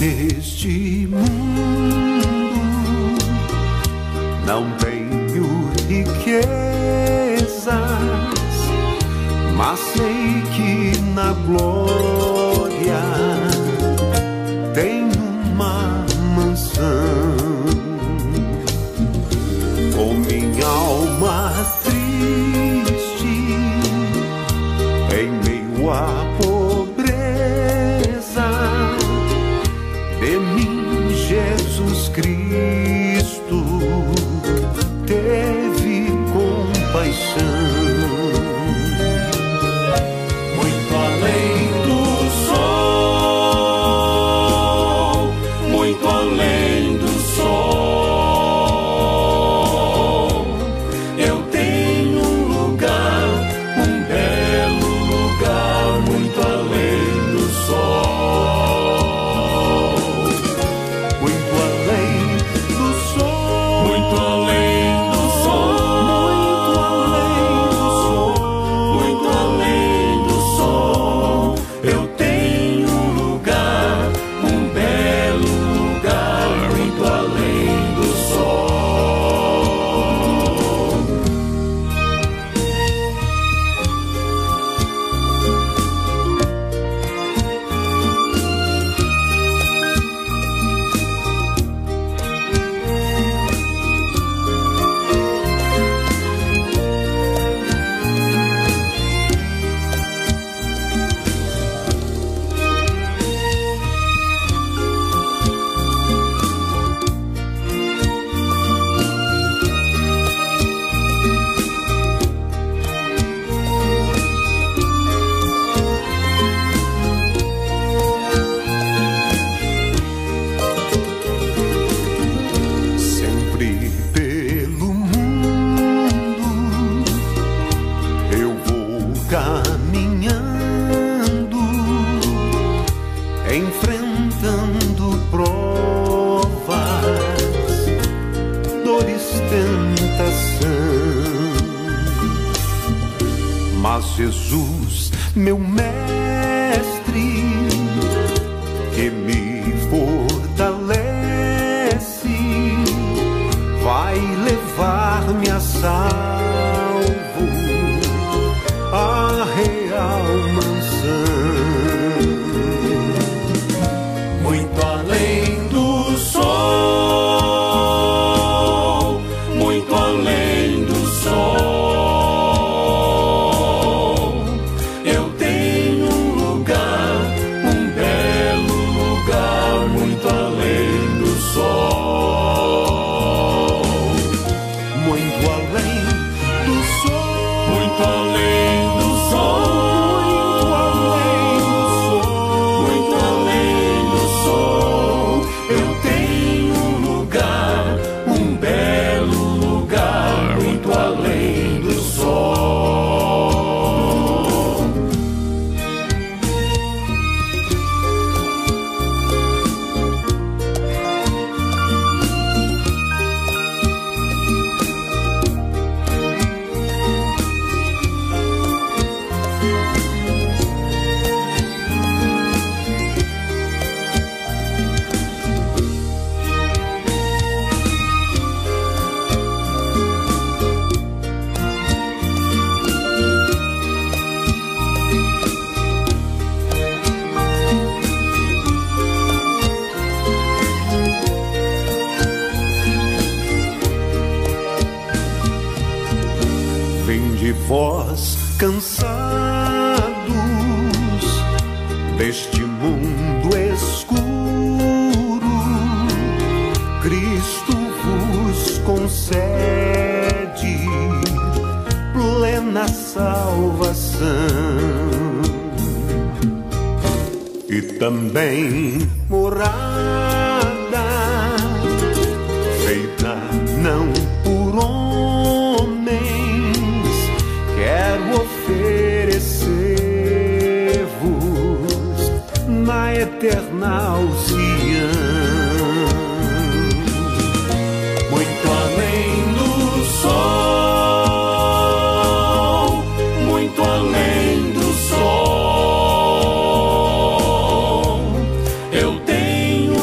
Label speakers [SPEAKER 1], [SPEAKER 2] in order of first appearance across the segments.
[SPEAKER 1] Neste mundo não tenho riquezas, mas sei que na glória tenho uma mansão. Com minha alma triste em meio à pobreza, de mim Jesus Cristo teve compaixão. Muito além do sol, muito além do sol, eu tenho um lugar, um belo lugar, muito além do sol. Muito além do sol, muito além do sol, muito além do sol, eu tenho um lugar, um belo lugar, muito além do sol. Sempre pelo mundo eu vou caminhando, enfrentando provas, dores, tentação. Mas Jesus, meu mestre, que me fortalece, vai levar-me a salvo à real mansão. Muito além do sol, muito além do sol, eu tenho um lugar, um belo lugar, muito além do sol. Muito além do sol, muito além do sol, muito além do sol, eu tenho um lugar, um belo lugar, muito além do sol. Vinde vós cansados deste mundo escuro, Cristo vos concede plena salvação. E também morada feita não por homens, quero oferecer-vos na eterna Sião. Muito além do sol, muito além do sol, eu tenho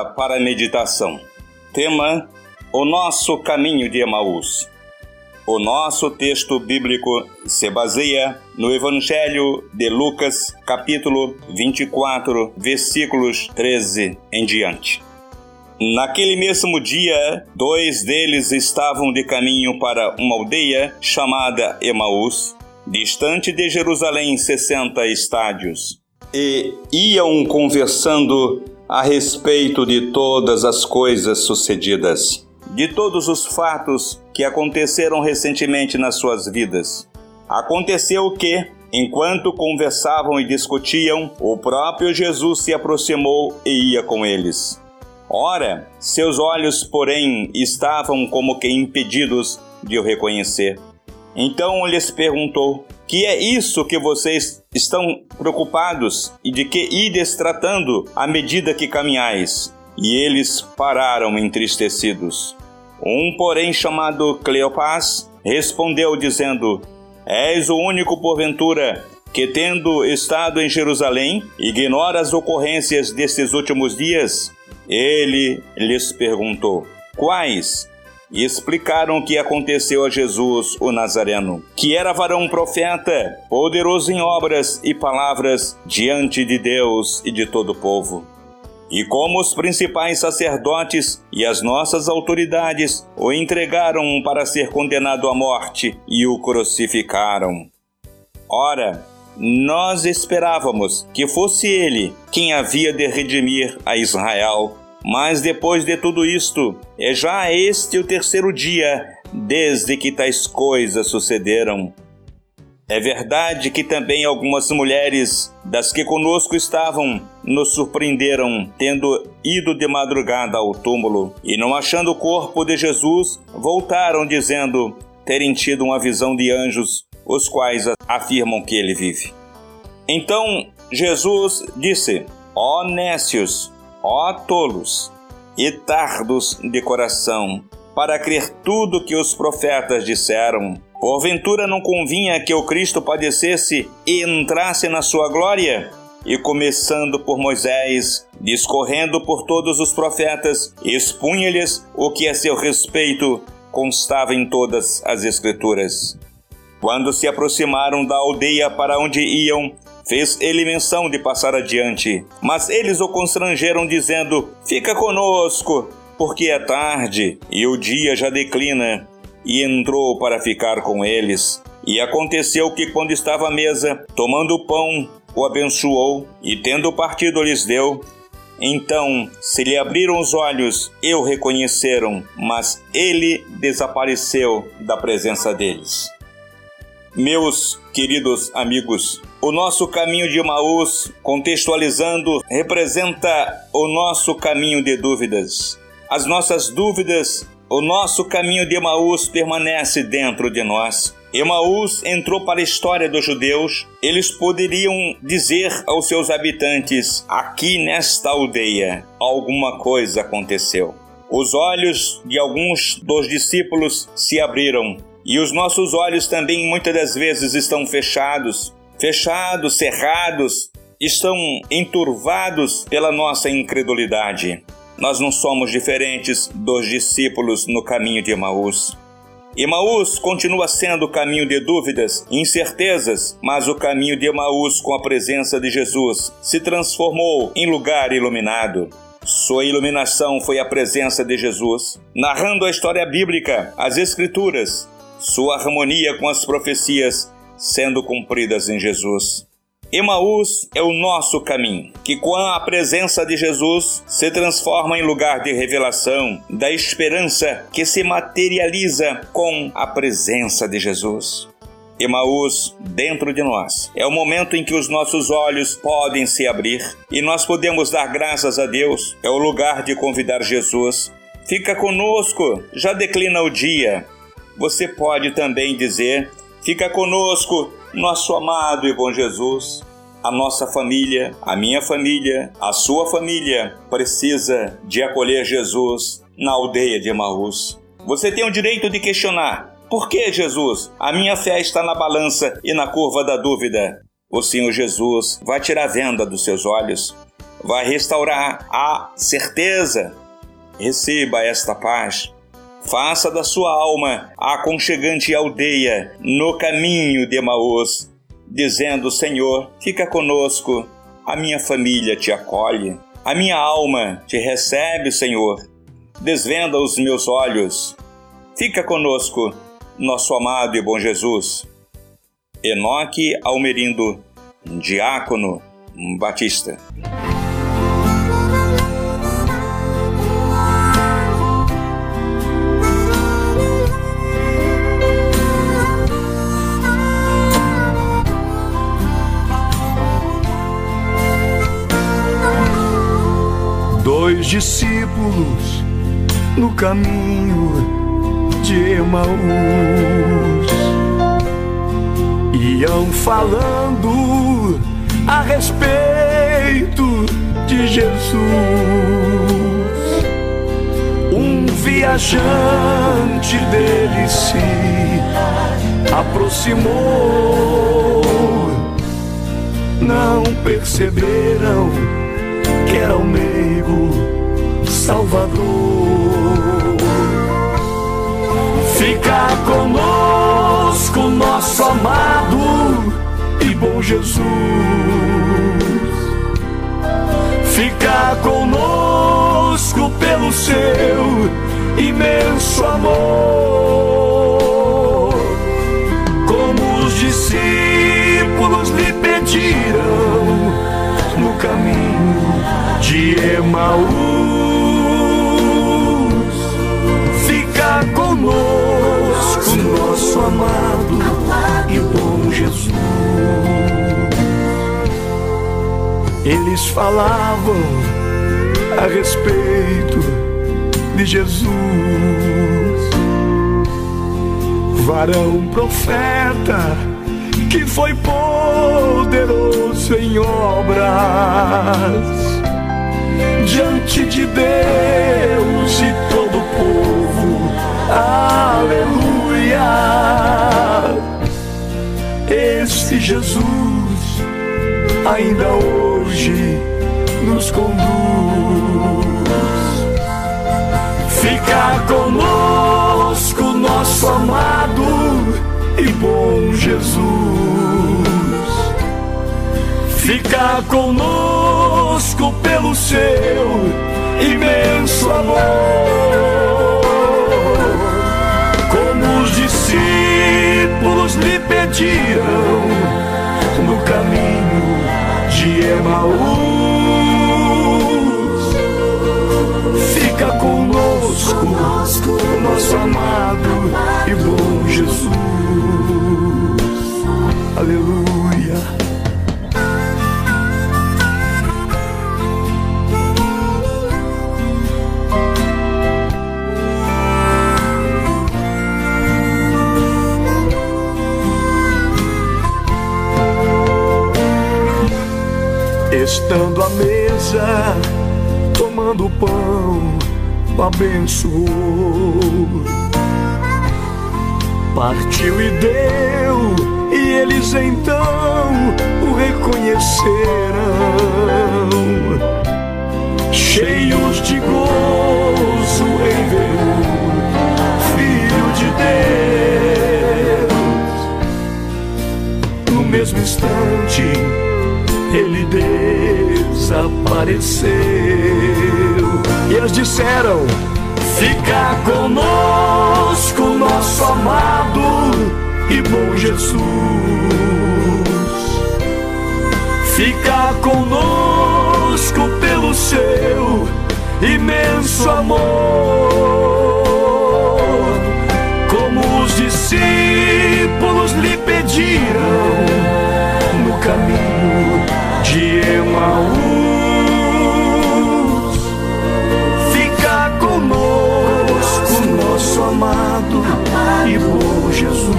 [SPEAKER 2] para a meditação. Tema: o nosso caminho de Emaús. O nosso texto bíblico se baseia no Evangelho de Lucas, capítulo 24, versículos 13 em diante. Naquele mesmo dia, 2 deles estavam de caminho para uma aldeia chamada Emaús, distante de Jerusalém 60 estádios, e iam conversando a respeito de todas as coisas sucedidas, de todos os fatos que aconteceram recentemente nas suas vidas. Aconteceu que, enquanto conversavam e discutiam, o próprio Jesus se aproximou e ia com eles. Ora, seus olhos, porém, estavam como que impedidos de o reconhecer. Então lhes perguntou: que é isso que vocês estão preocupados e de que ides tratando à medida que caminhais? E eles pararam entristecidos. Um, porém, chamado Cleopas, respondeu dizendo: és o único, porventura, que, tendo estado em Jerusalém, ignora as ocorrências destes últimos dias? Ele lhes perguntou: quais? E explicaram o que aconteceu a Jesus, o Nazareno, que era varão profeta, poderoso em obras e palavras diante de Deus e de todo o povo. E como os principais sacerdotes e as nossas autoridades o entregaram para ser condenado à morte e o crucificaram. Ora, nós esperávamos que fosse ele quem havia de redimir a Israel. Mas depois de tudo isto, é já este o 3º dia desde que tais coisas sucederam. É verdade que também algumas mulheres das que conosco estavam nos surpreenderam, tendo ido de madrugada ao túmulo, e não achando o corpo de Jesus, voltaram dizendo terem tido uma visão de anjos, os quais afirmam que ele vive. Então Jesus disse: ó nécios, ó tolos e tardos de coração, para crer tudo que os profetas disseram. Porventura não convinha que o Cristo padecesse e entrasse na sua glória? E começando por Moisés, discorrendo por todos os profetas, expunha-lhes o que a seu respeito constava em todas as Escrituras. Quando se aproximaram da aldeia para onde iam, fez ele menção de passar adiante, mas eles o constrangeram, dizendo: fica conosco, porque é tarde e o dia já declina. E entrou para ficar com eles. E aconteceu que, quando estava à mesa, tomando o pão, o abençoou, e tendo partido lhes deu. Então se lhe abriram os olhos e o reconheceram, mas ele desapareceu da presença deles. Meus queridos amigos, o nosso caminho de Emaús, contextualizando, representa o nosso caminho de dúvidas. As nossas dúvidas, o nosso caminho de Emaús permanece dentro de nós. Emaús entrou para a história dos judeus. Eles poderiam dizer aos seus habitantes: aqui nesta aldeia alguma coisa aconteceu. Os olhos de alguns dos discípulos se abriram. E os nossos olhos também muitas das vezes estão fechados, cerrados, estão enturvados pela nossa incredulidade. Nós não somos diferentes dos discípulos no caminho de Emaús. Emaús continua sendo o caminho de dúvidas e incertezas, mas o caminho de Emaús, com a presença de Jesus, se transformou em lugar iluminado. Sua iluminação foi a presença de Jesus, narrando a história bíblica, as Escrituras, sua harmonia com as profecias sendo cumpridas em Jesus. Emaús é o nosso caminho, que com a presença de Jesus se transforma em lugar de revelação, da esperança que se materializa com a presença de Jesus. Emaús, dentro de nós, é o momento em que os nossos olhos podem se abrir e nós podemos dar graças a Deus. É o lugar de convidar Jesus. Fica conosco, já declina o dia. Você pode também dizer: fica conosco, nosso amado e bom Jesus. A nossa família, a minha família, a sua família precisa de acolher Jesus na aldeia de Emaús. Você tem o direito de questionar: por que, Jesus? A minha fé está na balança e na curva da dúvida. O Senhor Jesus vai tirar a venda dos seus olhos. vai restaurar a certeza. Receba esta paz. Faça da sua alma a aconchegante aldeia no caminho de Emaús, dizendo: Senhor, fica conosco, a minha família te acolhe, a minha alma te recebe, Senhor. Desvenda os meus olhos. Fica conosco, nosso amado e bom Jesus. Enoque Almerindo, diácono batista.
[SPEAKER 1] Dois discípulos no caminho de Emaús iam falando a respeito de Jesus. Um viajante dele se aproximou. Não perceberam que era o meigo Salvador. Fica conosco, nosso amado e bom Jesus. Fica conosco pelo seu imenso amor. Como os discípulos lhe pediram no caminho de Emaús, fica conosco, nosso amado e bom Jesus. Eles falavam a respeito de Jesus, varão profeta que foi poderoso em obras diante de Deus e todo o povo. Aleluia! Esse Jesus ainda hoje nos conduz. Fica conosco, nosso amado e bom Jesus. Fica conosco pelo seu imenso amor. Como os discípulos lhe pediram no caminho de Emaús, fica conosco, nosso amado e bom Jesus. Aleluia. Estando à mesa, tomando pão, abençoou, partiu e deu, e eles então o reconheceram. Cheios de gozo em ver o Filho de Deus. No mesmo instante ele desapareceu, e eles disseram: fica conosco, nosso amado e bom Jesus. Fica conosco pelo seu imenso amor. Como os discípulos lhe pediram no caminho de Emaús, fica conosco, nosso amado e bom Jesus.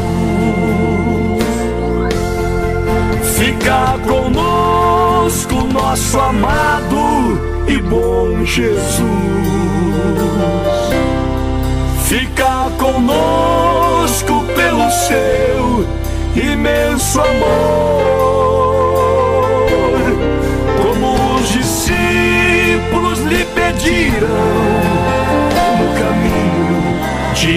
[SPEAKER 1] Fica conosco, nosso amado e bom Jesus. Fica conosco pelo seu imenso amor. Como os discípulos irão no caminho de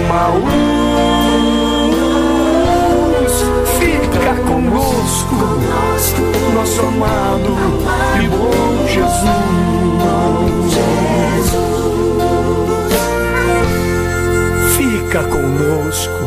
[SPEAKER 1] Emaús. Fica conosco, nosso amado e bom Jesus. Fica conosco,